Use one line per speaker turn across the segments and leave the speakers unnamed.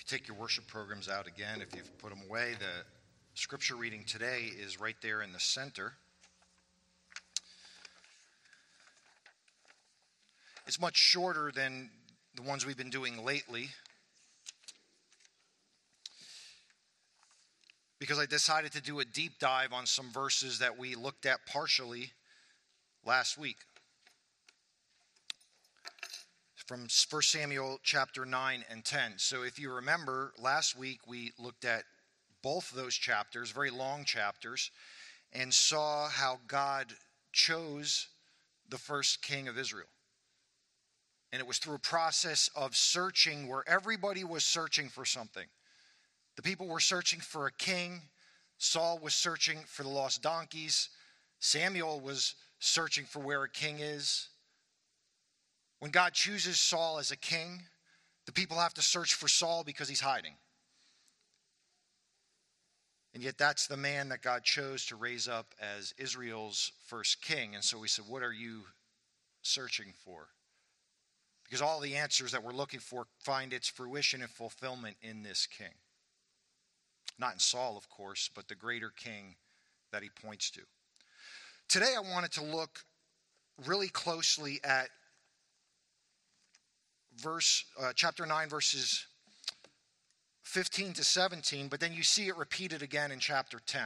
Take your worship programs out again if you've put them away. The scripture reading today is right there in the center. It's much shorter than the ones we've been doing lately because I decided to do a deep dive on some verses that we looked at partially last week. From 1 Samuel chapter 9 and 10. So if you remember, last week we looked at both of those chapters, very long chapters, and saw how God chose the first king of Israel. And it was through a process of searching where everybody was searching for something. The people were searching for a king. Saul was searching for the lost donkeys. Samuel was searching for where a king is. When God chooses Saul as a king, the people have to search for Saul because he's hiding. And yet that's the man that God chose to raise up as Israel's first king. And so we said, what are you searching for? Because all the answers that we're looking for find its fruition and fulfillment in this king. Not in Saul, of course, but the greater king that he points to. Today I wanted to look really closely at chapter 9, verses 15 to 17, but then you see it repeated again in chapter 10.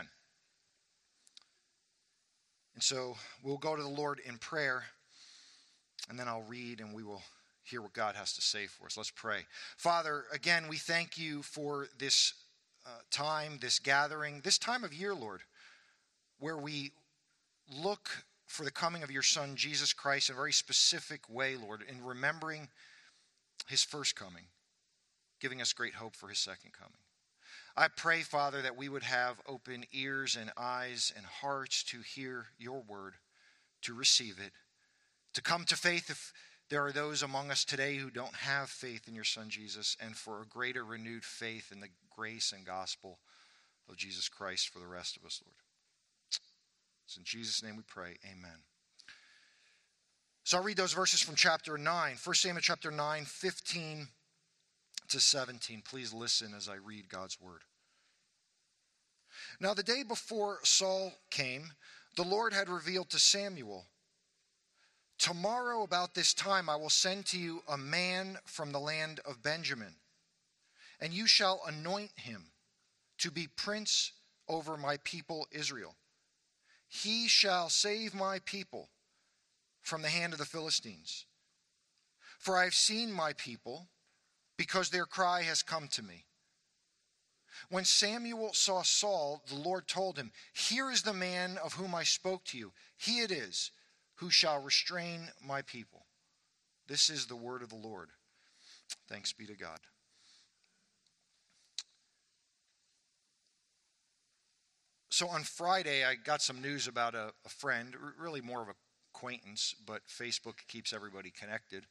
And so we'll go to the Lord in prayer, and then I'll read, and we will hear what God has to say for us. Let's pray. Father, again, we thank you for this time, this gathering, this time of year, Lord, where we look for the coming of your Son, Jesus Christ, in a very specific way, Lord, in remembering his first coming, giving us great hope for his second coming. I pray, Father, that we would have open ears and eyes and hearts to hear your word, to receive it, to come to faith if there are those among us today who don't have faith in your Son, Jesus, and for a greater renewed faith in the grace and gospel of Jesus Christ for the rest of us, Lord. It's in Jesus' name we pray, amen. So I'll read those verses from chapter 9. 1 Samuel chapter 9, 15 to 17. Please listen as I read God's word. Now the day before Saul came, the Lord had revealed to Samuel, tomorrow about this time I will send to you a man from the land of Benjamin, and you shall anoint him to be prince over my people Israel. He shall save my people from the hand of the Philistines. For I have seen my people, because their cry has come to me. When Samuel saw Saul, the Lord told him, here is the man of whom I spoke to you. He it is who shall restrain my people. This is the word of the Lord. Thanks be to God. So on Friday, I got some news about a friend, really more of a acquaintance, but Facebook keeps everybody connected.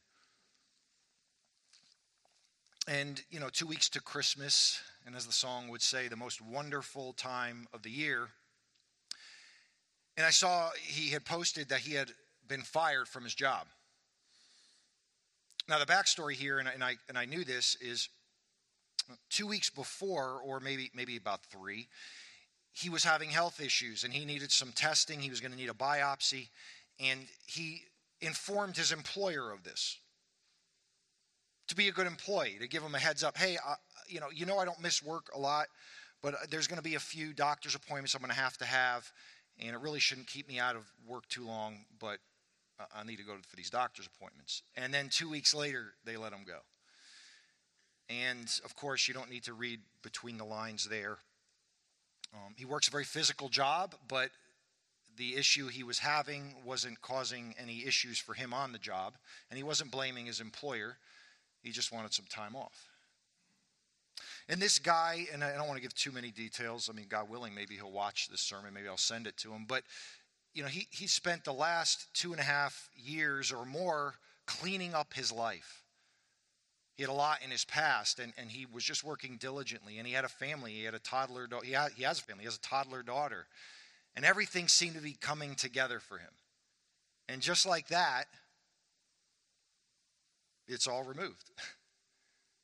And, 2 weeks to Christmas, and as the song would say, the most wonderful time of the year. And I saw he had posted that he had been fired from his job. Now, the backstory here, and I knew this, is 2 weeks before, or maybe about 3, he was having health issues, and he needed some testing. He was going to need a biopsy. And he informed his employer of this to be a good employee, to give him a heads up. Hey, I don't miss work a lot, but there's going to be a few doctor's appointments I'm going to have, and it really shouldn't keep me out of work too long, but I need to go for these doctor's appointments. And then 2 weeks later, they let him go. And, of course, you don't need to read between the lines there. He works a very physical job, but the issue he was having wasn't causing any issues for him on the job, and he wasn't blaming his employer. He just wanted some time off. And this guy, and I don't want to give too many details. I mean, God willing, maybe he'll watch this sermon. Maybe I'll send it to him. But, he spent the last 2.5 years or more cleaning up his life. He had a lot in his past, and he was just working diligently. And he had a family. He had a toddler. He has a family. He has a toddler daughter. And everything seemed to be coming together for him. And just like that, it's all removed.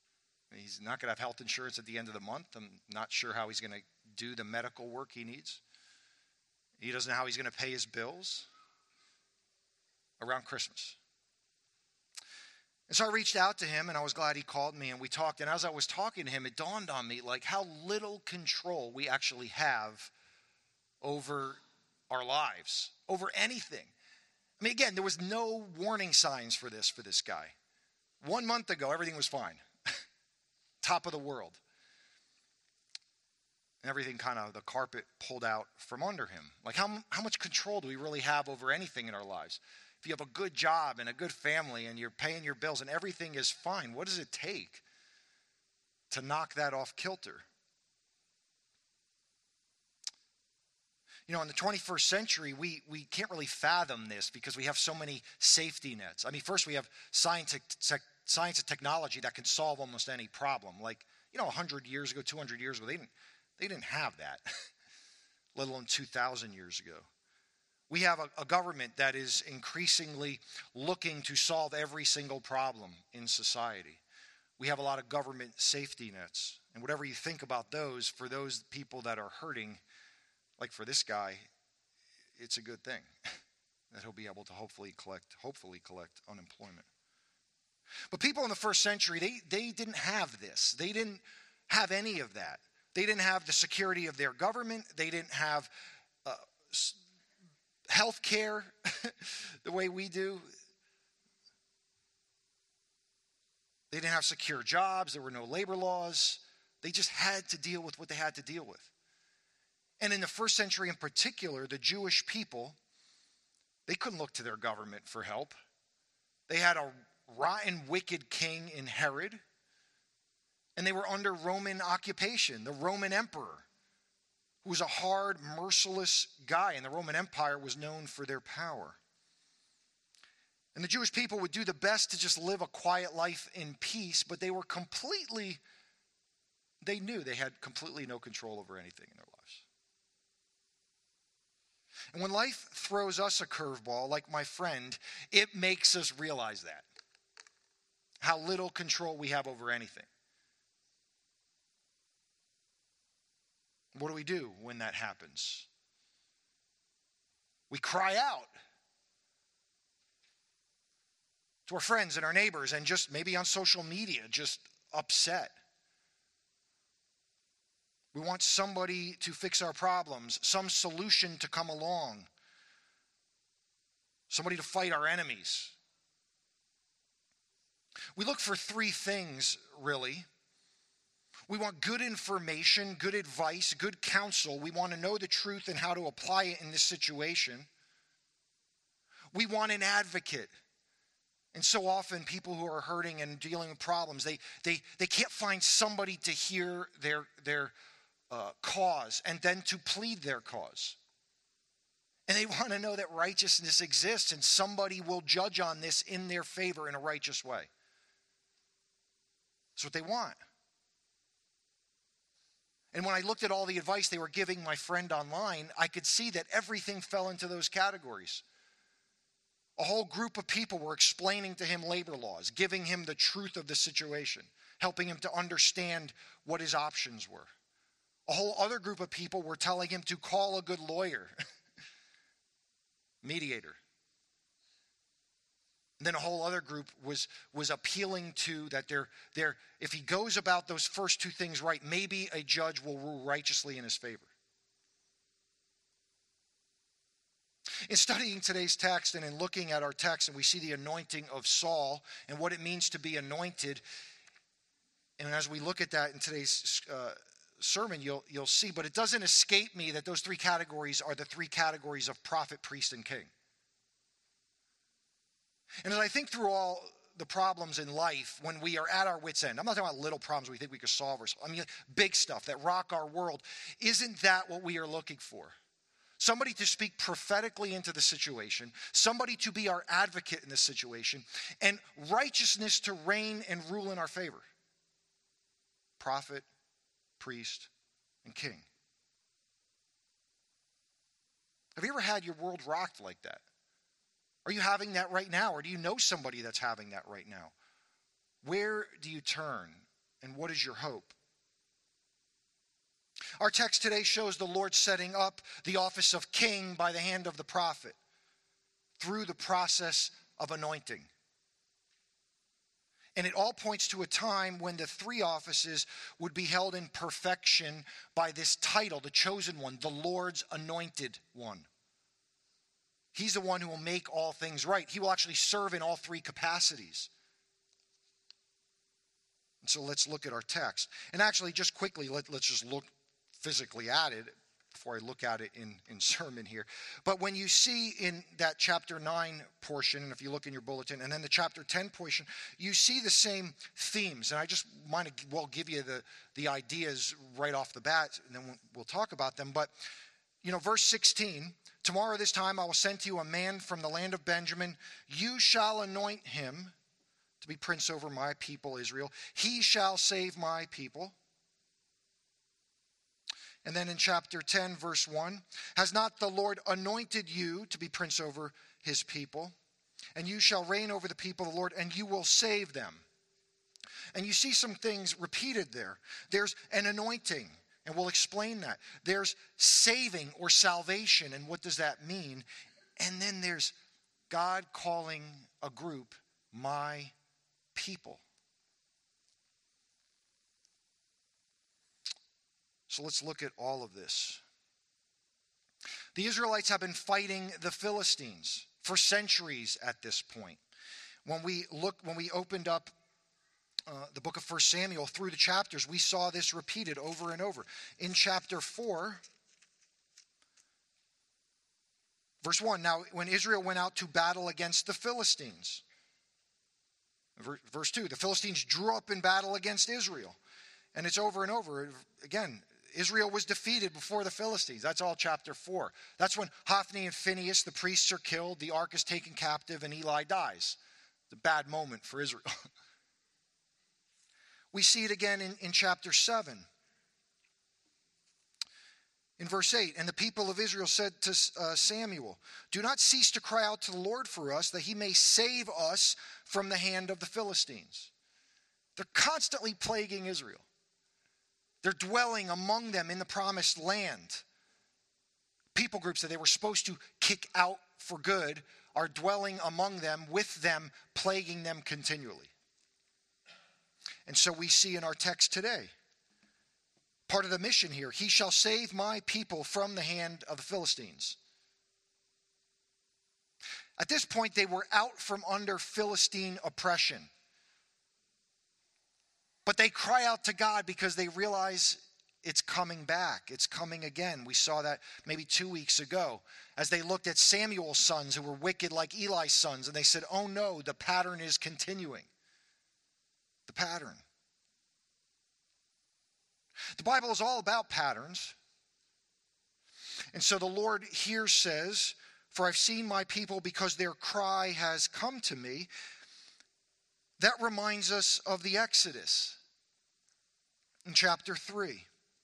He's not going to have health insurance at the end of the month. I'm not sure how he's going to do the medical work he needs. He doesn't know how he's going to pay his bills around Christmas. And so I reached out to him, and I was glad he called me, and we talked. And as I was talking to him, it dawned on me like how little control we actually have over our lives, over anything. I mean, again, there was no warning signs for this guy. 1 month ago, everything was fine. Top of the world. And everything kind of, the carpet pulled out from under him. Like how much control do we really have over anything in our lives? If you have a good job and a good family and you're paying your bills and everything is fine, what does it take to knock that off kilter? You know, in the 21st century, we can't really fathom this because we have so many safety nets. I mean, first we have science and technology that can solve almost any problem. Like, 100 years ago, 200 years ago, they didn't have that, let alone 2,000 years ago. We have a government that is increasingly looking to solve every single problem in society. We have a lot of government safety nets. And whatever you think about those, for those people that are hurting, like for this guy, it's a good thing that he'll be able to hopefully collect unemployment. But people in the first century, they didn't have this. They didn't have any of that. They didn't have the security of their government. They didn't have health care the way we do. They didn't have secure jobs. There were no labor laws. They just had to deal with what they had to deal with. And in the first century in particular, the Jewish people, they couldn't look to their government for help. They had a rotten, wicked king in Herod, and they were under Roman occupation, the Roman emperor, who was a hard, merciless guy, and the Roman Empire was known for their power. And the Jewish people would do the best to just live a quiet life in peace, but they knew they had completely no control over anything in their lives. And when life throws us a curveball, like my friend, it makes us realize that. How little control we have over anything. What do we do when that happens? We cry out to our friends and our neighbors and just maybe on social media, just upset. We want somebody to fix our problems, some solution to come along, somebody to fight our enemies. We look for three things, really. We want good information, good advice, good counsel. We want to know the truth and how to apply it in this situation. We want an advocate. And so often people who are hurting and dealing with problems, they can't find somebody to hear their cause and then to plead their cause. And they want to know that righteousness exists and somebody will judge on this in their favor in a righteous way. That's what they want. And when I looked at all the advice they were giving my friend online, I could see that everything fell into those categories. A whole group of people were explaining to him labor laws, giving him the truth of the situation, helping him to understand what his options were. A whole other group of people were telling him to call a good lawyer, mediator. And then a whole other group was appealing to that if he goes about those first two things right, maybe a judge will rule righteously in his favor. In studying today's text and in looking at our text, and we see the anointing of Saul and what it means to be anointed, and as we look at that in today's sermon, you'll see, but it doesn't escape me that those three categories are the three categories of prophet, priest, and king. And as I think through all the problems in life when we are at our wits' end, I'm not talking about little problems we think we could solve, I mean big stuff that rock our world, isn't that what we are looking for? Somebody to speak prophetically into the situation, somebody to be our advocate in this situation, and righteousness to reign and rule in our favor. Prophet, priest, and king. Have you ever had your world rocked like that? Are you having that right now? Or do you know somebody that's having that right now? Where do you turn? And what is your hope? Our text today shows the Lord setting up the office of king by the hand of the prophet through the process of anointing. And it all points to a time when the three offices would be held in perfection by this title, the chosen one, the Lord's anointed one. He's the one who will make all things right. He will actually serve in all three capacities. And so let's look at our text. And actually, just quickly, let's just look physically at it before I look at it in sermon here. But when you see in that chapter 9 portion, and if you look in your bulletin, and then the chapter 10 portion, you see the same themes. And I just might as well give you the ideas right off the bat, and then we'll talk about them. But, verse 16, tomorrow this time I will send to you a man from the land of Benjamin. You shall anoint him to be prince over my people Israel. He shall save my people. And then in chapter 10, verse 1, has not the Lord anointed you to be prince over his people? And you shall reign over the people of the Lord, and you will save them. And you see some things repeated there. There's an anointing, and we'll explain that. There's saving or salvation, and what does that mean? And then there's God calling a group my people. So let's look at all of this. The Israelites have been fighting the Philistines for centuries at this point. When we opened up the book of 1 Samuel through the chapters, we saw this repeated over and over. In chapter 4, verse 1, now when Israel went out to battle against the Philistines. Verse 2, the Philistines drew up in battle against Israel. And it's over and over. Again, Israel was defeated before the Philistines. That's all chapter 4. That's when Hophni and Phinehas, the priests, are killed, the ark is taken captive, and Eli dies. It's a bad moment for Israel. We see it again in chapter 7. In verse 8, and the people of Israel said to Samuel, do not cease to cry out to the Lord for us, that he may save us from the hand of the Philistines. They're constantly plaguing Israel. They're dwelling among them in the promised land. People groups that they were supposed to kick out for good are dwelling among them, with them, plaguing them continually. And so we see in our text today, part of the mission here, he shall save my people from the hand of the Philistines. At this point, they were out from under Philistine oppression. But they cry out to God because they realize it's coming back. It's coming again. We saw that maybe 2 weeks ago as they looked at Samuel's sons who were wicked like Eli's sons. And they said, oh no, the pattern is continuing. The pattern. The Bible is all about patterns. And so the Lord here says, for I've seen my people because their cry has come to me. That reminds us of the Exodus in chapter 3.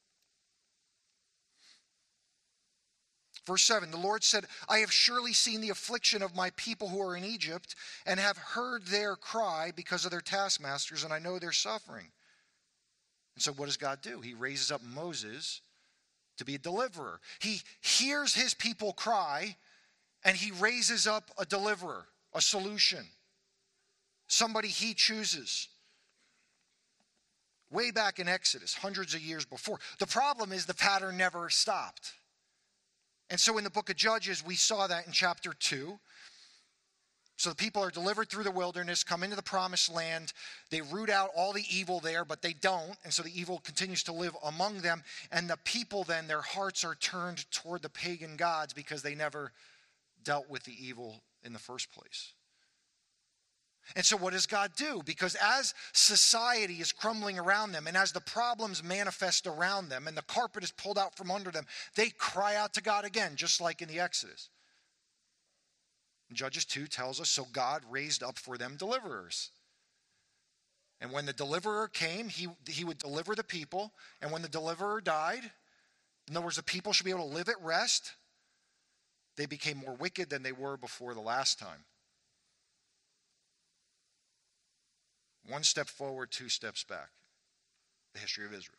Verse 7, the Lord said, I have surely seen the affliction of my people who are in Egypt, and have heard their cry because of their taskmasters, and I know their suffering. And so what does God do? He raises up Moses to be a deliverer. He hears his people cry, and he raises up a deliverer, a solution. Somebody he chooses. Way back in Exodus, hundreds of years before. The problem is the pattern never stopped. And so in the book of Judges, we saw that in chapter 2. So the people are delivered through the wilderness, come into the promised land. They root out all the evil there, but they don't. And so the evil continues to live among them. And the people then, their hearts are turned toward the pagan gods because they never dealt with the evil in the first place. And so what does God do? Because as society is crumbling around them and as the problems manifest around them and the carpet is pulled out from under them, they cry out to God again, just like in the Exodus. Judges 2 tells us, so God raised up for them deliverers. And when the deliverer came, he would deliver the people. And when the deliverer died, in other words, the people should be able to live at rest, they became more wicked than they were before the last time. One step forward, two steps back. the history of Israel.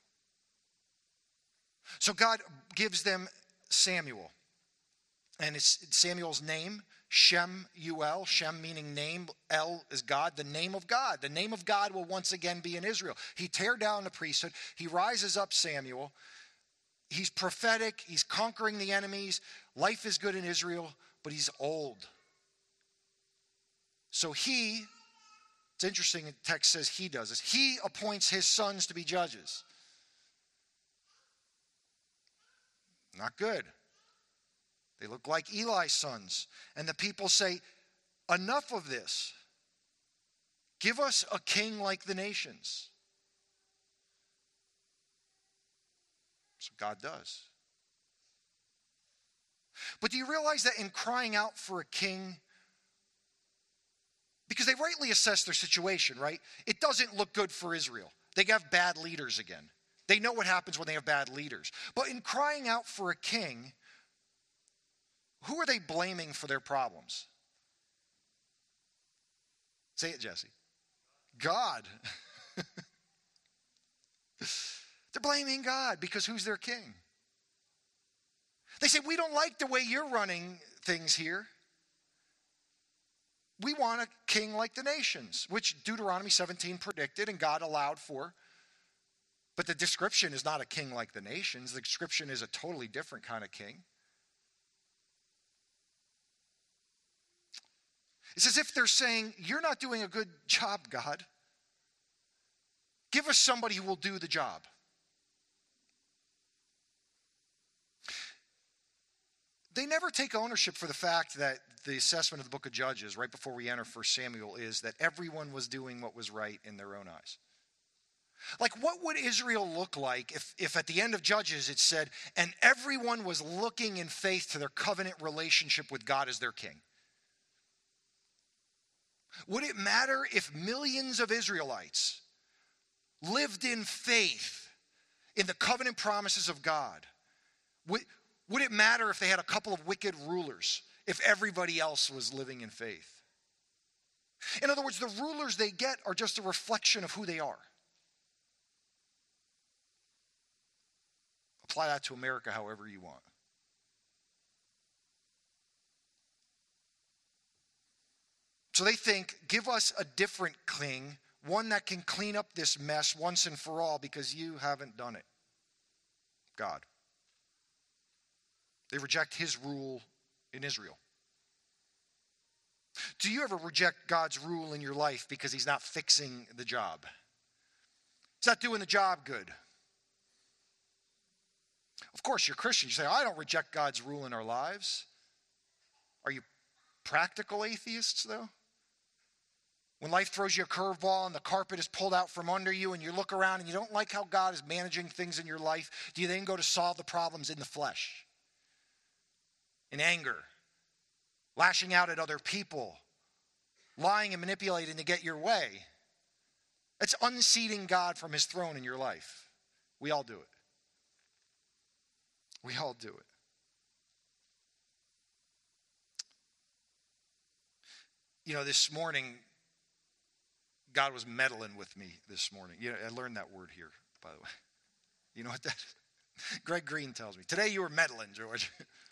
So God gives them Samuel. And it's Samuel's name, Shemuel, Shem meaning name, El is God, the name of God. The name of God will once again be in Israel. He tear down the priesthood. He rises up Samuel. He's prophetic. He's conquering the enemies. Life is good in Israel, but he's old. So it's interesting, the text says he does this. He appoints his sons to be judges. Not good. They look like Eli's sons. And the people say, enough of this. Give us a king like the nations. So God does. But do you realize that in crying out for a king, because they rightly assess their situation, right? It doesn't look good for Israel. They have bad leaders again. They know what happens when they have bad leaders. But in crying out for a king, who are they blaming for their problems? Say it, Jesse. God. They're blaming God because who's their king? They say, we don't like the way you're running things here. We want a king like the nations, which Deuteronomy 17 predicted and God allowed for. But the description is not a king like the nations. The description is a totally different kind of king. It's as if they're saying, you're not doing a good job, God. Give us somebody who will do the job. They never take ownership for the fact that the assessment of the book of Judges, right before we enter 1 Samuel, is that everyone was doing what was right in their own eyes. Like, what would Israel look like if at the end of Judges it said, and everyone was looking in faith to their covenant relationship with God as their king? Would it matter if millions of Israelites lived in faith in the covenant promises of God? Would it matter if they had a couple of wicked rulers, if everybody else was living in faith? In other words, the rulers they get are just a reflection of who they are. Apply that to America however you want. So they think, give us a different king, one that can clean up this mess once and for all because you haven't done it. God. They reject his rule in Israel. Do you ever reject God's rule in your life because he's not fixing the job? He's not doing the job good. Of course, you're Christian. You say, I don't reject God's rule in our lives. Are you practical atheists, though? When life throws you a curveball and the carpet is pulled out from under you and you look around and you don't like how God is managing things in your life, do you then go to solve the problems in the flesh? In anger, lashing out at other people, lying and manipulating to get your way. It's unseating God from his throne in your life. We all do it. We all do it. You know, this morning, God was meddling with me this morning. You know, I learned that word here, by the way. You know what that is? Greg Green tells me. Today you were meddling, George.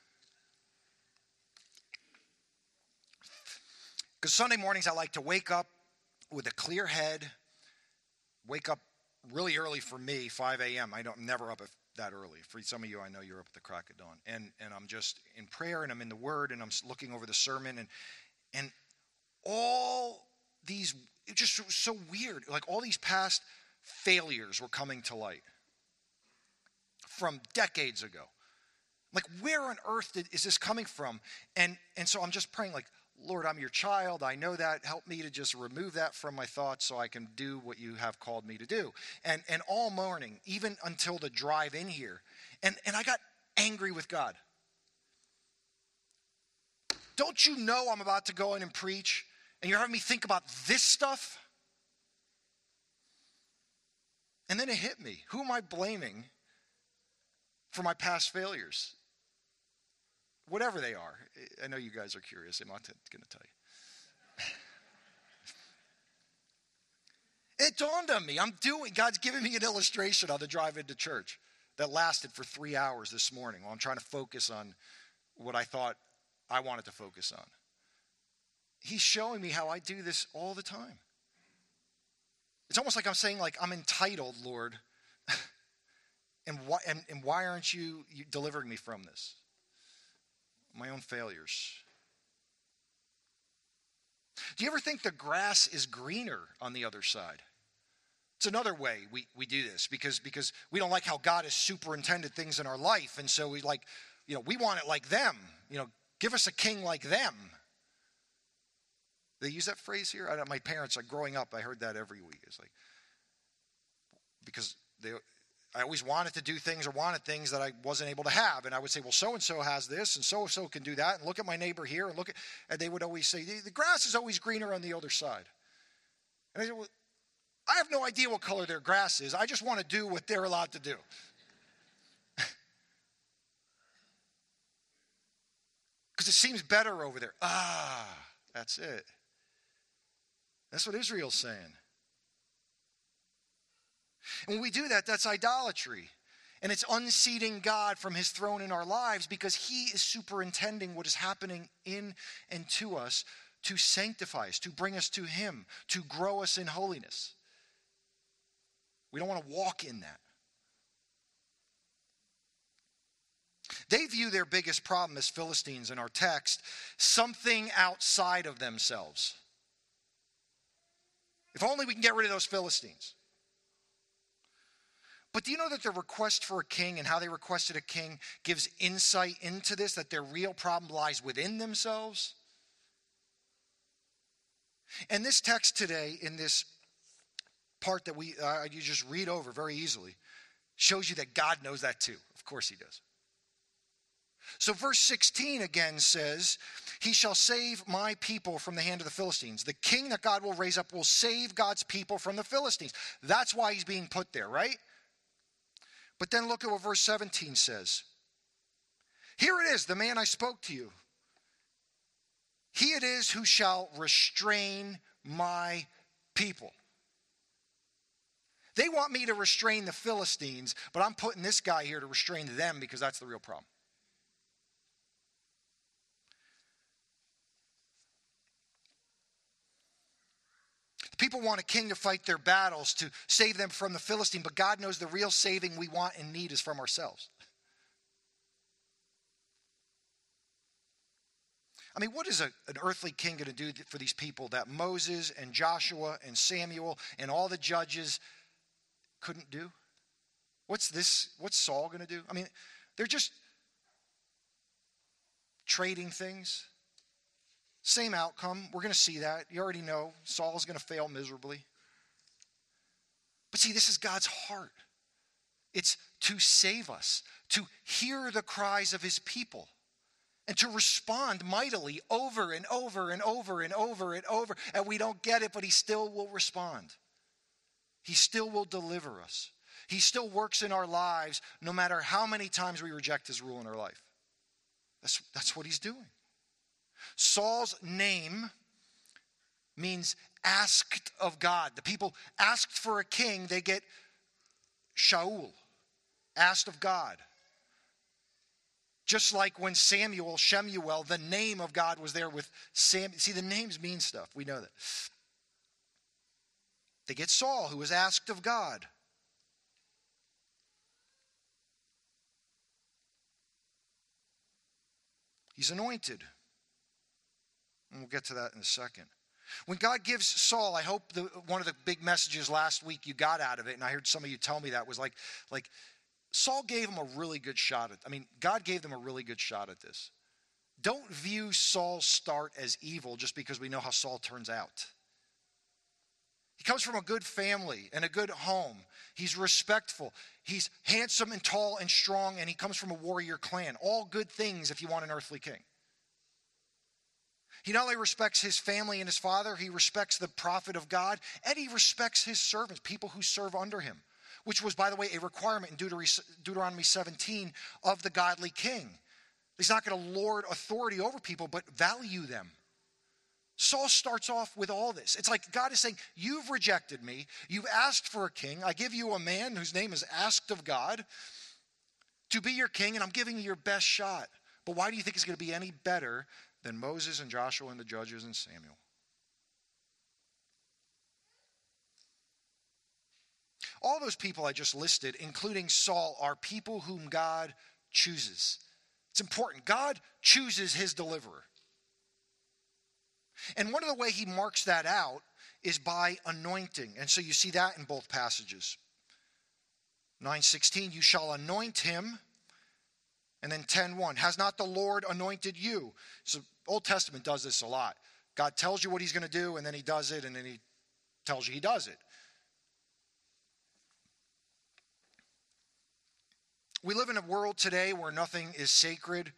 Because Sunday mornings I like to wake up with a clear head, wake up really early for me, 5 a.m. I'm never up that early. For some of you, I know you're up at the crack of dawn. And I'm just in prayer and I'm in the Word and I'm looking over the sermon and all these, it's just so weird. Like all these past failures were coming to light from decades ago. Like where on earth is this coming from? And so I'm just praying like, Lord, I'm your child. I know that. Help me to just remove that from my thoughts so I can do what you have called me to do. And all morning, even until the drive in here, and I got angry with God. Don't you know I'm about to go in and preach, and you're having me think about this stuff? And then it hit me. Who am I blaming for my past failures? Whatever they are. I know you guys are curious. I'm not going to tell you. It dawned on me. God's giving me an illustration on the drive into church that lasted for 3 hours this morning while I'm trying to focus on what I thought I wanted to focus on. He's showing me how I do this all the time. It's almost like I'm saying, like, I'm entitled, Lord, and why aren't you delivering me from this? My own failures. Do you ever think the grass is greener on the other side? It's another way we do this because we don't like how God has superintended things in our life. And so we want it like them. Give us a king like them. They use that phrase here. My parents, growing up, I heard that every week. It's like, because I always wanted to do things or wanted things that I wasn't able to have. And I would say, well, so-and-so has this and so-and-so can do that. And look at my neighbor here and they would always say, the grass is always greener on the other side. And I said, well, I have no idea what color their grass is. I just want to do what they're allowed to do. Because it seems better over there. That's it. That's what Israel's saying. And when we do that, that's idolatry. And it's unseating God from his throne in our lives because he is superintending what is happening in and to us to sanctify us, to bring us to him, to grow us in holiness. We don't want to walk in that. They view their biggest problem as Philistines in our text, something outside of themselves. If only we can get rid of those Philistines. But do you know that the request for a king and how they requested a king gives insight into this, that their real problem lies within themselves? And this text today, in this part that you just read over very easily, shows you that God knows that too. Of course he does. So verse 16 again says, he shall save my people from the hand of the Philistines. The king that God will raise up will save God's people from the Philistines. That's why he's being put there, right? But then look at what verse 17 says. Here it is, the man I spoke to you. He it is who shall restrain my people. They want me to restrain the Philistines, but I'm putting this guy here to restrain them because that's the real problem. People want a king to fight their battles, to save them from the Philistine, but God knows the real saving we want and need is from ourselves. I mean, what is an earthly king going to do for these people that Moses and Joshua and Samuel and all the judges couldn't do? What's Saul going to do? I mean, they're just trading things. Same outcome. We're going to see that. You already know Saul is going to fail miserably. But see, this is God's heart. It's to save us, to hear the cries of his people, and to respond mightily over and over and over and over and over. And we don't get it, but he still will respond. He still will deliver us. He still works in our lives no matter how many times we reject his rule in our life. That's what he's doing. Saul's name means asked of God. The people asked for a king, they get Shaul, asked of God. Just like when Shemuel, the name of God was there with Samuel. See, the names mean stuff. We know that. They get Saul, who was asked of God. He's anointed. And we'll get to that in a second. When God gives Saul, I hope one of the big messages last week you got out of it, and I heard some of you tell me that, was like Saul gave him a really good shot at, God gave them a really good shot at this. Don't view Saul's start as evil just because we know how Saul turns out. He comes from a good family and a good home. He's respectful. He's handsome and tall and strong, and he comes from a warrior clan. All good things if you want an earthly king. He not only respects his family and his father, he respects the prophet of God, and he respects his servants, people who serve under him, which was, by the way, a requirement in Deuteronomy 17 of the godly king. He's not going to lord authority over people, but value them. Saul starts off with all this. It's like God is saying, you've rejected me. You've asked for a king. I give you a man whose name is asked of God to be your king, and I'm giving you your best shot. But why do you think it's going to be any better than Moses and Joshua and the judges and Samuel? All those people I just listed, including Saul, are people whom God chooses. It's important. God chooses his deliverer. And one of the way he marks that out is by anointing. And so you see that in both passages. 9:16, you shall anoint him. And then 10:1, has not the Lord anointed you? So Old Testament does this a lot. God tells you what he's going to do, and then he does it, and then he tells you he does it. We live in a world today where nothing is sacred,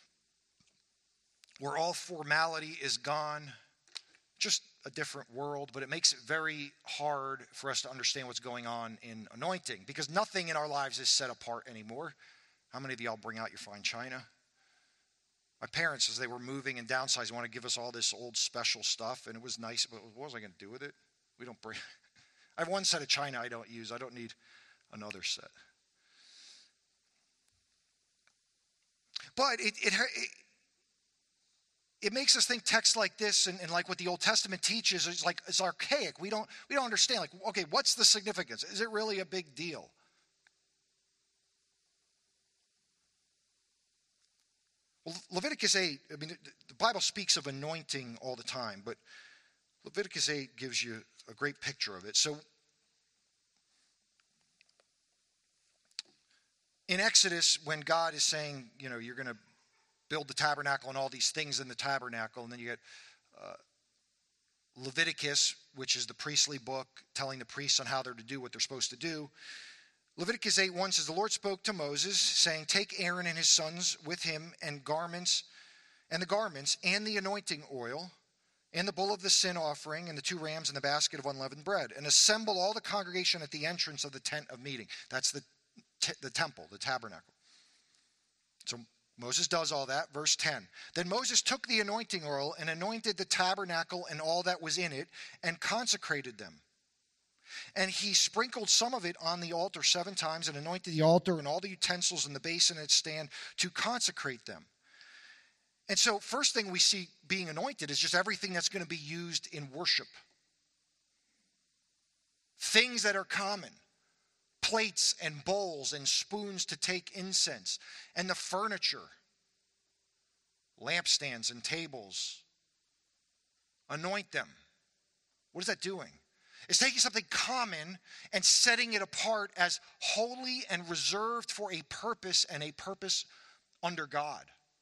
where all formality is gone. Just a different world, but it makes it very hard for us to understand what's going on in anointing, because nothing in our lives is set apart anymore. How many of y'all bring out your fine china? My parents, as they were moving and downsizing, want to give us all this old special stuff, and it was nice, but what was I going to do with it? We don't bring. I have one set of china I don't use. I don't need another set. But it makes us think texts like this and like what the Old Testament teaches is like it's archaic. We don't understand. Like, okay, what's the significance? Is it really a big deal? Well, Leviticus 8, I mean, the Bible speaks of anointing all the time, but Leviticus 8 gives you a great picture of it. So in Exodus, when God is saying, you know, you're going to build the tabernacle and all these things in the tabernacle, and then you get Leviticus, which is the priestly book, telling the priests on how they're to do what they're supposed to do. Leviticus 8:1 says, the Lord spoke to Moses, saying, take Aaron and his sons with him and the garments and the anointing oil and the bull of the sin offering and the 2 rams and the basket of unleavened bread, and assemble all the congregation at the entrance of the tent of meeting. That's the temple, the tabernacle. So Moses does all that. Verse 10. Then Moses took the anointing oil and anointed the tabernacle and all that was in it and consecrated them. And he sprinkled some of it on the altar 7 times and anointed the altar and all the utensils in the basin and its stand to consecrate them. And so first thing we see being anointed is just everything that's going to be used in worship. Things that are common. Plates and bowls and spoons to take incense, and the furniture, lampstands and tables. Anoint them. What is that doing? It's taking something common and setting it apart as holy and reserved for a purpose, and a purpose under God.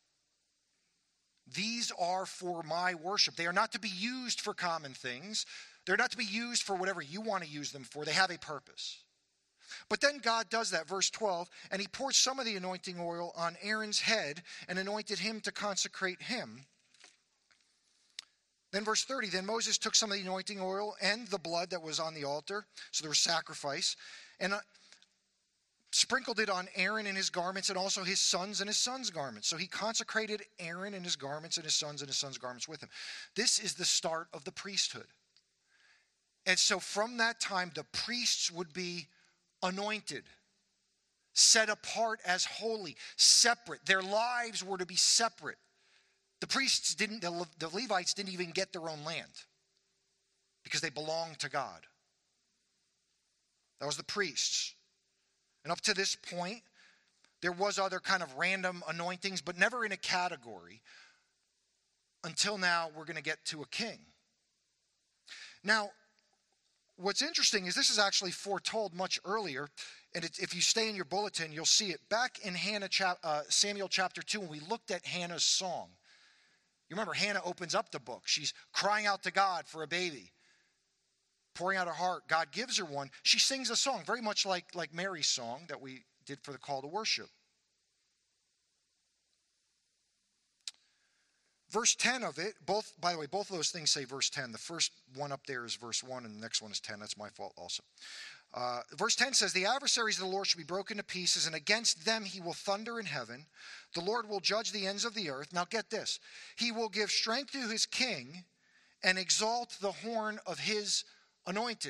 These are for my worship. They are not to be used for common things. They're not to be used for whatever you want to use them for. They have a purpose. But then God does that, verse 12, and he poured some of the anointing oil on Aaron's head and anointed him to consecrate him. Then verse 30, then Moses took some of the anointing oil and the blood that was on the altar, so there was sacrifice, and sprinkled it on Aaron and his garments and also his sons and his sons' garments. So he consecrated Aaron and his garments and his sons' garments with him. This is the start of the priesthood. And so from that time, the priests would be anointed, set apart as holy, separate. Their lives were to be separate. The priests didn't, the Levites didn't even get their own land because they belonged to God. That was the priests. And up to this point, there was other kind of random anointings, but never in a category. Until now, we're going to get to a king. Now, what's interesting is this is actually foretold much earlier, and if you stay in your bulletin, you'll see it. Back in Samuel chapter 2, when we looked at Hannah's song, you remember Hannah opens up the book. She's crying out to God for a baby, pouring out her heart. God gives her one. She sings a song, very much like Mary's song that we did for the call to worship. Verse 10 of it, by the way, both of those things say verse 10. The first one up there is verse 1, and the next one is 10. That's my fault also. Verse 10 says, the adversaries of the Lord shall be broken to pieces, and against them he will thunder in heaven. The Lord will judge the ends of the earth. Now get this. He will give strength to his king, and exalt the horn of his anointed.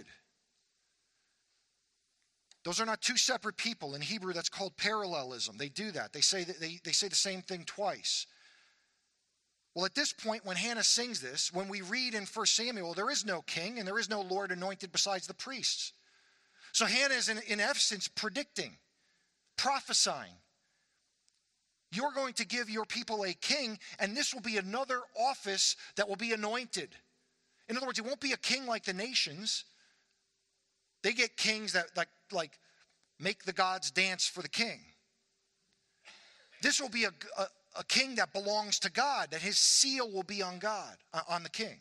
Those are not two separate people. In Hebrew, that's called parallelism. They do that. They say the same thing twice. Well, at this point, when Hannah sings this, when we read in 1 Samuel, there is no king and there is no Lord anointed besides the priests. So Hannah is in essence predicting, prophesying. You're going to give your people a king, and this will be another office that will be anointed. In other words, it won't be a king like the nations. They get kings that like make the gods dance for the king. This will be a king that belongs to God, that his seal will be on God, on the king.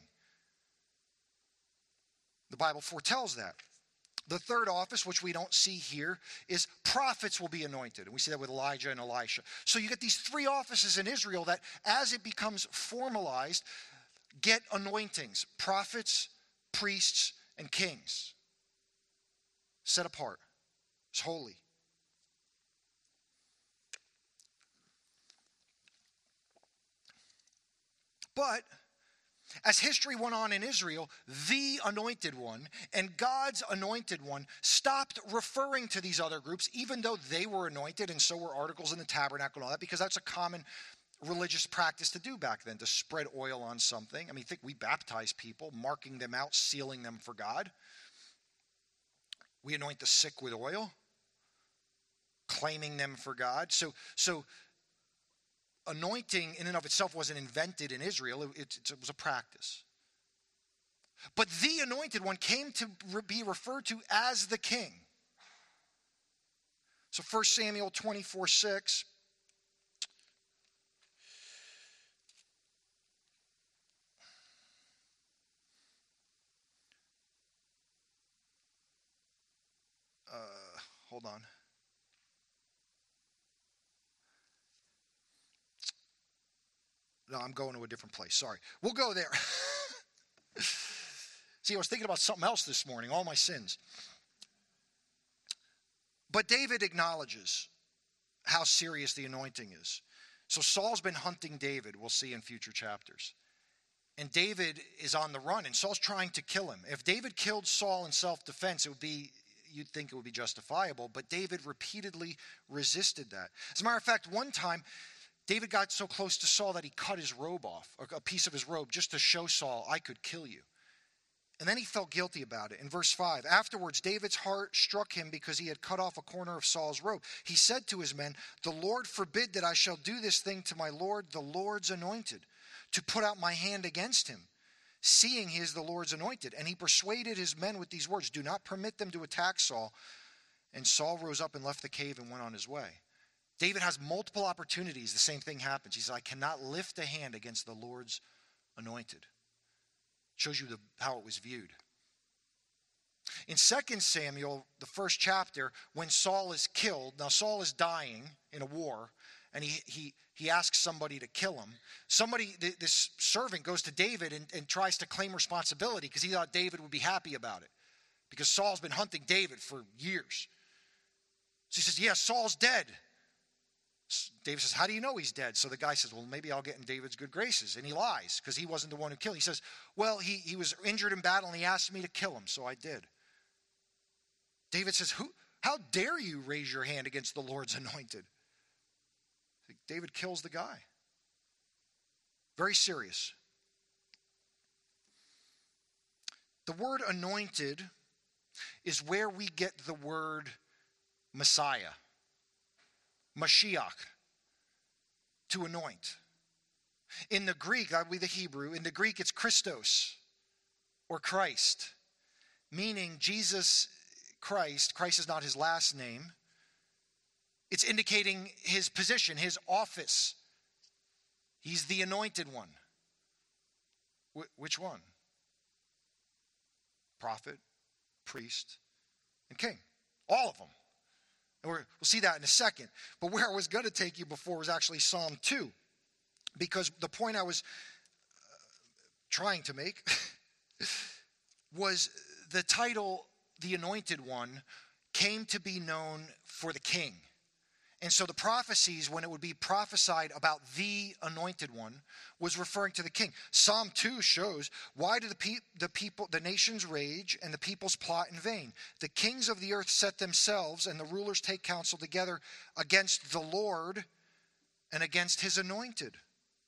The Bible foretells that. The third office, which we don't see here, is prophets will be anointed. And we see that with Elijah and Elisha. So you get these three offices in Israel that, as it becomes formalized, get anointings. Prophets, priests, and kings. Set apart. It's holy. But as history went on in Israel, the anointed one and God's anointed one stopped referring to these other groups, even though they were anointed and so were articles in the tabernacle and all that, because that's a common religious practice to do back then, to spread oil on something. I mean, think we baptize people, marking them out, sealing them for God. We anoint the sick with oil, claiming them for God. So anointing in and of itself wasn't invented in Israel. It was a practice. But the anointed one came to be referred to as the king. So 1 Samuel 24:6. Hold on. No, I'm going to a different place. Sorry. We'll go there. See, I was thinking about something else this morning, all my sins. But David acknowledges how serious the anointing is. So Saul's been hunting David, we'll see in future chapters. And David is on the run, and Saul's trying to kill him. If David killed Saul in self-defense, you'd think it would be justifiable, but David repeatedly resisted that. As a matter of fact, one time, David got so close to Saul that he cut his robe off, a piece of his robe, just to show Saul, I could kill you. And then he felt guilty about it. In verse 5, afterwards, David's heart struck him because he had cut off a corner of Saul's robe. He said to his men, the Lord forbid that I shall do this thing to my Lord, the Lord's anointed, to put out my hand against him, seeing he is the Lord's anointed. And he persuaded his men with these words, do not permit them to attack Saul. And Saul rose up and left the cave and went on his way. David has multiple opportunities. The same thing happens. He says, I cannot lift a hand against the Lord's anointed. Shows you how it was viewed. In 2 Samuel, the first chapter, when Saul is killed, now Saul is dying in a war, and he asks somebody to kill him. This servant goes to David and tries to claim responsibility because he thought David would be happy about it, because Saul's been hunting David for years. So he says, yeah, Saul's dead. David says, how do you know he's dead? So the guy says, well, maybe I'll get in David's good graces. And he lies because he wasn't the one who killed him. He says, well, he was injured in battle and he asked me to kill him, so I did. David says, how dare you raise your hand against the Lord's anointed? David kills the guy. Very serious. The word anointed is where we get the word Messiah. Mashiach, to anoint. In the Greek, that would be the Hebrew, in the Greek it's Christos, or Christ, meaning Jesus Christ. Christ is not his last name. It's indicating his position, his office. He's the anointed one. Which one? Prophet, priest, and king. All of them. We'll see that in a second. But where I was going to take you before was actually Psalm 2. Because the point I was trying to make was the title, the Anointed One, came to be known for the king. And so the prophecies, when it would be prophesied about the anointed one, was referring to the king. Psalm 2 shows, why do the nations rage and the peoples plot in vain? The kings of the earth set themselves and the rulers take counsel together against the Lord and against his anointed.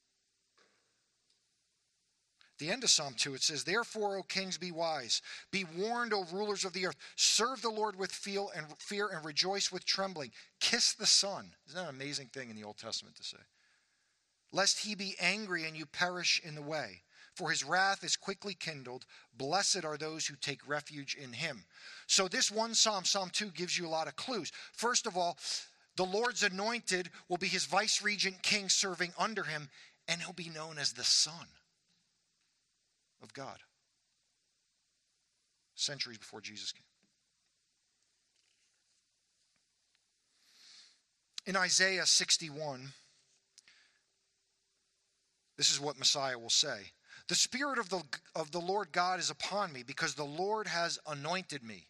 The end of Psalm 2, it says, therefore, O kings, be wise. Be warned, O rulers of the earth. Serve the Lord with fear and rejoice with trembling. Kiss the Son. Isn't that an amazing thing in the Old Testament to say? Lest he be angry and you perish in the way. For his wrath is quickly kindled. Blessed are those who take refuge in him. So this one Psalm, Psalm 2, gives you a lot of clues. First of all, the Lord's anointed will be his vice-regent king serving under him, and he'll be known as the Son of God. Centuries before Jesus came. In Isaiah 61, this is what Messiah will say. The Spirit of the Lord God is upon me, because the Lord has anointed me.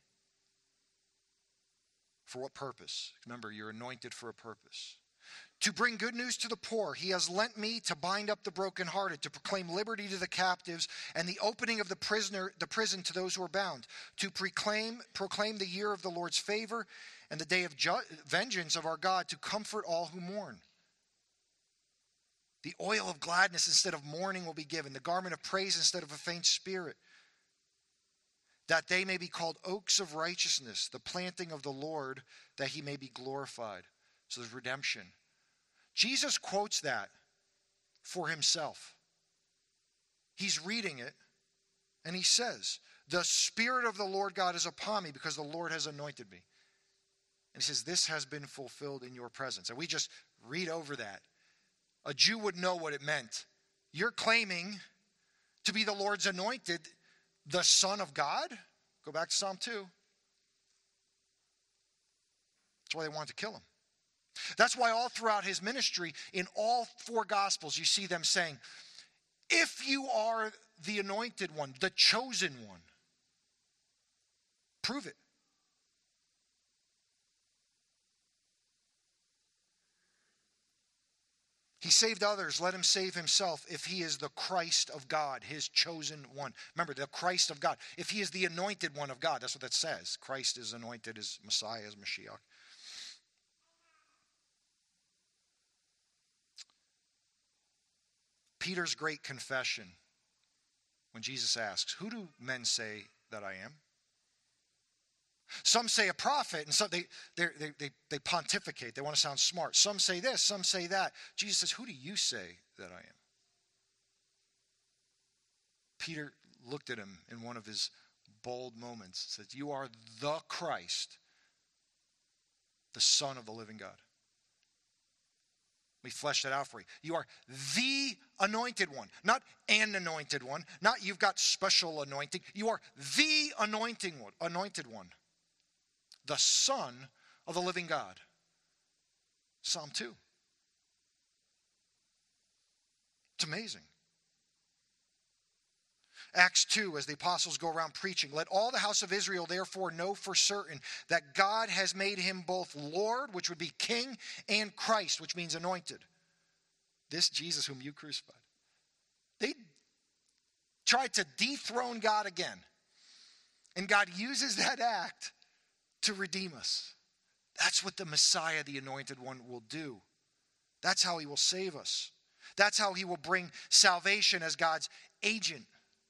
For what purpose? Remember, you're anointed for a purpose. To bring good news to the poor. He has lent me to bind up the brokenhearted, to proclaim liberty to the captives, and the opening of the prison to those who are bound, to proclaim the year of the Lord's favor and the day of vengeance of our God, to comfort all who mourn. The oil of gladness instead of mourning will be given, the garment of praise instead of a faint spirit, that they may be called oaks of righteousness, the planting of the Lord, that he may be glorified. So there's redemption. Jesus quotes that for himself. He's reading it, and he says, the Spirit of the Lord God is upon me, because the Lord has anointed me. And he says, this has been fulfilled in your presence. And we just read over that. A Jew would know what it meant. You're claiming to be the Lord's anointed, the Son of God? Go back to Psalm 2. That's why they wanted to kill him. That's why all throughout his ministry, in all four Gospels, you see them saying, if you are the anointed one, the chosen one, prove it. He saved others, let him save himself if he is the Christ of God, his chosen one. Remember, the Christ of God. If he is the anointed one of God, that's what that says. Christ is anointed as Messiah, as Mashiach. Peter's great confession, when Jesus asks, who do men say that I am? Some say a prophet, and some they pontificate. They want to sound smart. Some say this, some say that. Jesus says, who do you say that I am? Peter looked at him in one of his bold moments, said, you are the Christ, the Son of the living God. Let me flesh that out for you. You are the anointed one, not an anointed one, not you've got special anointing. You are the anointed one, the Son of the living God. Psalm 2. It's amazing. Acts 2, as the apostles go around preaching, let all the house of Israel therefore know for certain that God has made him both Lord, which would be King, and Christ, which means anointed. This Jesus whom you crucified. They tried to dethrone God again. And God uses that act to redeem us. That's what the Messiah, the anointed one, will do. That's how he will save us. That's how he will bring salvation as God's agent.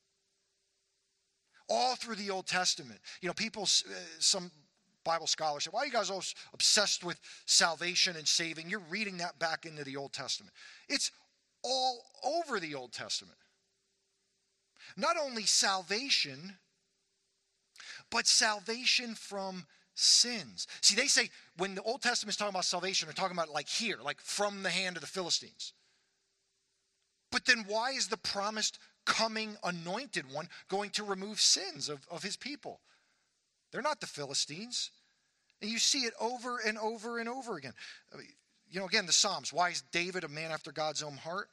All through the Old Testament. You know, people, some Bible scholars say, why are you guys all obsessed with salvation and saving? You're reading that back into the Old Testament. It's all over the Old Testament. Not only salvation, but salvation from sins. See, they say when the Old Testament is talking about salvation, they're talking about like here, like from the hand of the Philistines. But then why is the promised coming anointed one going to remove sins of his people? They're not the Philistines. And you see it over and over and over again. You know, again, the Psalms. Why is David a man after God's own heart?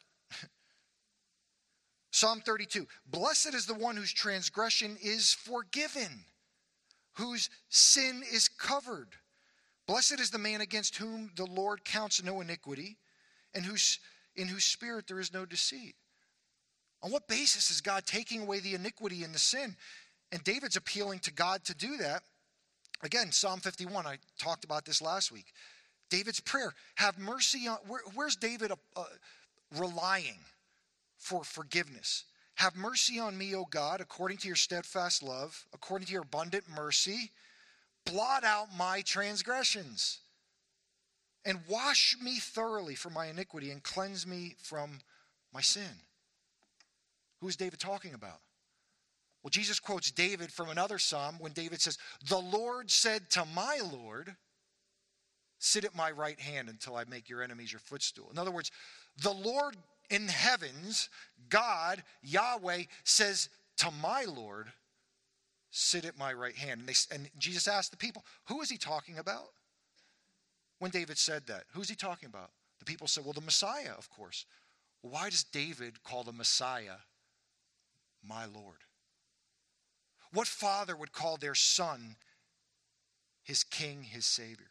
Psalm 32. Blessed is the one whose transgression is forgiven, whose sin is covered. Blessed is the man against whom the Lord counts no iniquity, and in whose spirit there is no deceit. On what basis is God taking away the iniquity and the sin? And David's appealing to God to do that. Again, Psalm 51, I talked about this last week. David's prayer, have mercy on, where's David relying for forgiveness? Have mercy on me, O God, according to your steadfast love, according to your abundant mercy. Blot out my transgressions and wash me thoroughly from my iniquity and cleanse me from my sin. Who is David talking about? Well, Jesus quotes David from another psalm when David says, the Lord said to my Lord, sit at my right hand until I make your enemies your footstool. In other words, the Lord in heavens, God, Yahweh, says to my Lord, sit at my right hand. And Jesus asked the people, who is he talking about? When David said that, who's he talking about? The people said, well, the Messiah, of course. Well, why does David call the Messiah my Lord? What father would call their son his king, his savior?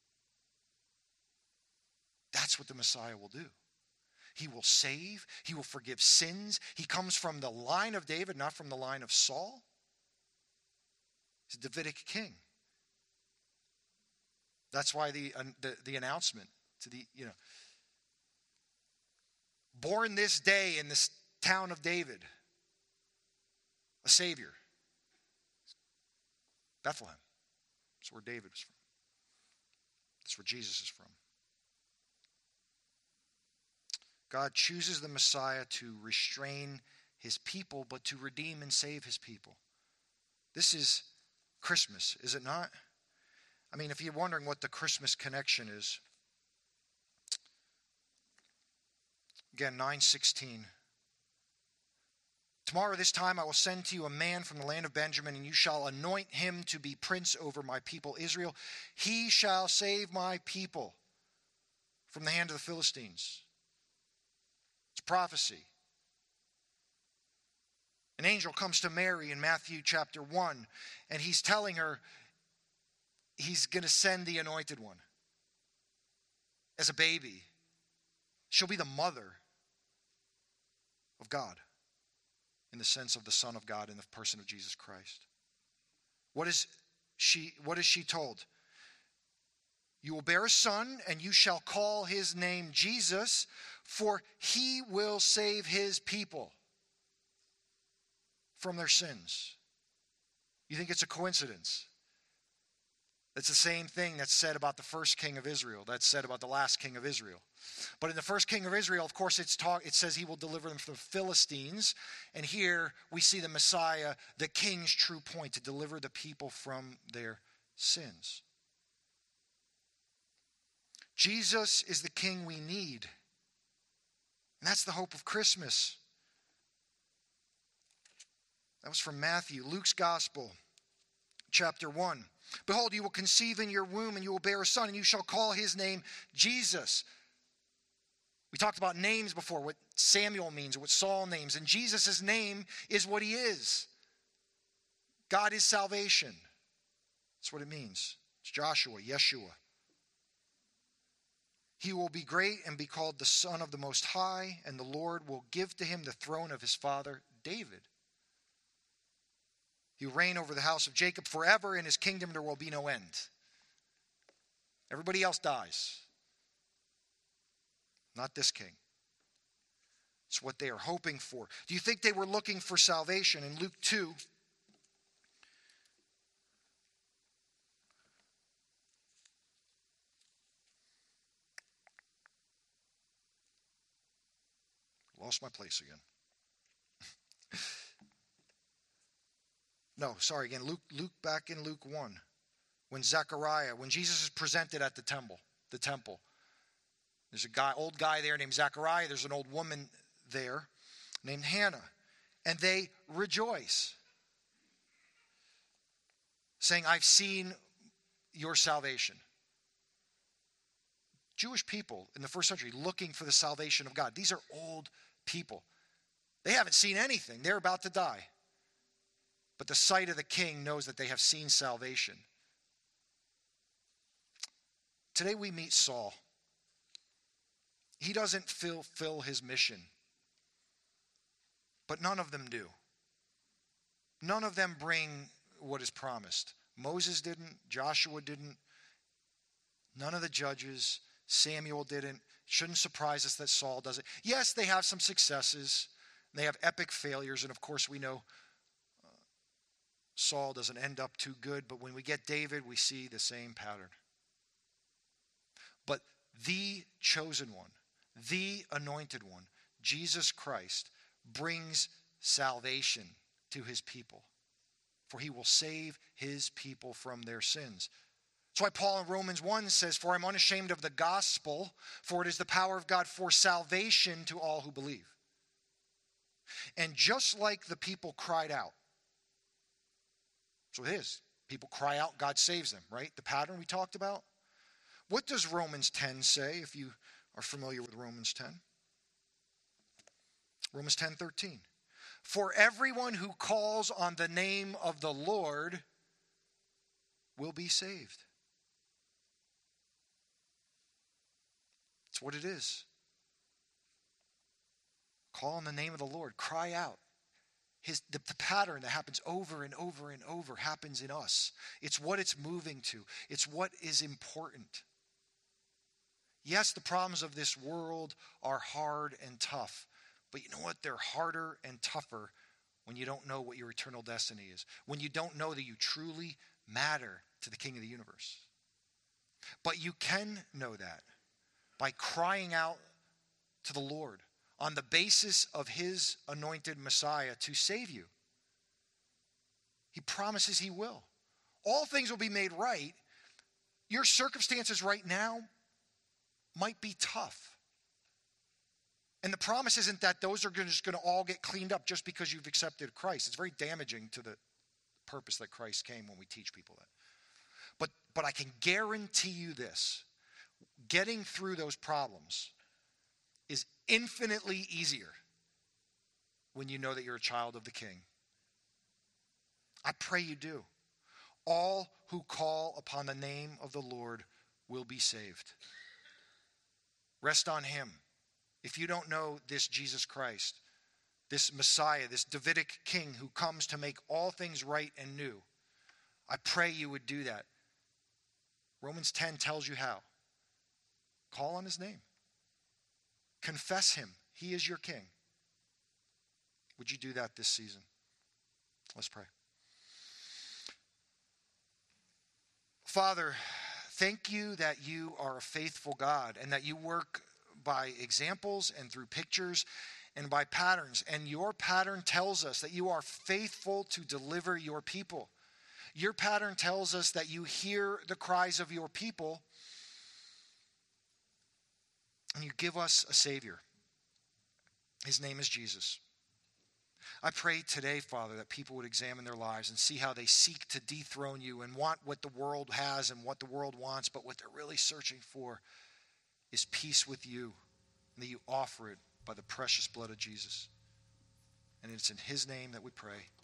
That's what the Messiah will do. He will save. He will forgive sins. He comes from the line of David, not from the line of Saul. He's a Davidic king. That's why the announcement to born this day in this town of David, a Savior. Bethlehem. That's where David is from. That's where Jesus is from. God chooses the Messiah to restrain his people, but to redeem and save his people. This is Christmas, is it not? I mean, if you're wondering what the Christmas connection is, again, 9:16. Tomorrow this time I will send to you a man from the land of Benjamin, and you shall anoint him to be prince over my people Israel. He shall save my people from the hand of the Philistines. It's prophecy. An angel comes to Mary in Matthew chapter 1, and he's telling her he's going to send the anointed one as a baby. She'll be the mother of God in the sense of the Son of God in the person of Jesus Christ. What is she told? You will bear a son, and you shall call his name Jesus, for he will save his people from their sins. You think it's a coincidence? It's the same thing that's said about the first king of Israel. That's said about the last king of Israel. But in the first king of Israel, of course, it says he will deliver them from the Philistines. And here we see the Messiah, the king's true point, to deliver the people from their sins. Jesus is the king we need. And that's the hope of Christmas. That was from Matthew. Luke's Gospel, chapter 1. Behold, you will conceive in your womb, and you will bear a son, and you shall call his name Jesus. We talked about names before, what Samuel means, what Saul names. And Jesus' name is what he is. God is salvation. That's what it means. It's Joshua, Yeshua. He will be great and be called the Son of the Most High, and the Lord will give to him the throne of his father David. He will reign over the house of Jacob forever. In his kingdom there will be no end. Everybody else dies. Not this king. It's what they are hoping for. Do you think they were looking for salvation? In Luke 2, lost my place again. No, sorry, again, Luke back in Luke 1. When Jesus is presented at the temple. There's old guy there named Zechariah. There's an old woman there named Hannah. And they rejoice, saying, I've seen your salvation. Jewish people in the first century looking for the salvation of God. These are old people. They haven't seen anything. They're about to die. But the sight of the king knows that they have seen salvation. Today we meet Saul. He doesn't fulfill his mission, but none of them do. None of them bring what is promised. Moses didn't. Joshua didn't. None of the judges. Samuel didn't. Shouldn't surprise us that Saul doesn't. Yes, they have some successes. They have epic failures. And of course, we know Saul doesn't end up too good. But when we get David, we see the same pattern. But the chosen one, the anointed one, Jesus Christ, brings salvation to his people. For he will save his people from their sins. That's why Paul in Romans 1 says, "For I'm unashamed of the gospel, for it is the power of God for salvation to all who believe." And just like the people cried out, so it is. People cry out, God saves them, right? The pattern we talked about. What does Romans 10 say, if you are familiar with Romans 10? Romans 10:13. "For everyone who calls on the name of the Lord will be saved." That's what it is. Call on the name of the Lord. Cry out. The pattern that happens over and over and over happens in us. It's what it's moving to. It's what is important. Yes, the problems of this world are hard and tough. But you know what? They're harder and tougher when you don't know what your eternal destiny is. When you don't know that you truly matter to the King of the universe. But you can know that by crying out to the Lord on the basis of his anointed Messiah to save you. He promises he will. All things will be made right. Your circumstances right now might be tough. And the promise isn't that those are just going to all get cleaned up just because you've accepted Christ. It's very damaging to the purpose that Christ came when we teach people that. But I can guarantee you this. Getting through those problems is infinitely easier when you know that you're a child of the King. I pray you do. All who call upon the name of the Lord will be saved. Rest on him. If you don't know this Jesus Christ, this Messiah, this Davidic king who comes to make all things right and new, I pray you would do that. Romans 10 tells you how. Call on his name. Confess him. He is your king. Would you do that this season? Let's pray. Father, thank you that you are a faithful God and that you work by examples and through pictures and by patterns. And your pattern tells us that you are faithful to deliver your people. Your pattern tells us that you hear the cries of your people and you give us a Savior. His name is Jesus. I pray today, Father, that people would examine their lives and see how they seek to dethrone you and want what the world has and what the world wants, but what they're really searching for is peace with you, and that you offer it by the precious blood of Jesus. And it's in his name that we pray.